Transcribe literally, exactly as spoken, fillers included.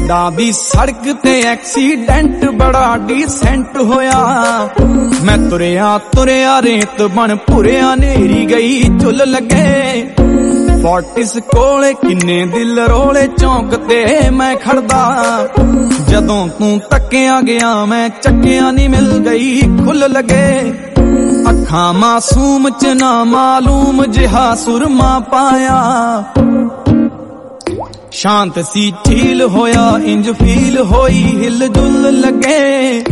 पिंडां दी सड़क ते एक्सीडेंट बड़ा डिसेंट होया। मैं तुरया तुरया रेत बन भुरया नेरी गई झुल लगे। फोर्टिस कोले किन्ने दिल रोले चौंक ते मैं खड़दा। जदों तू तकिया गया मैं चकिया नी मिल गई खुल लगे। अखां मासूम च ना मालूम जिहा सुरमा पाया। शांत सी झील होया इंज फील होई हिल जुल लगे।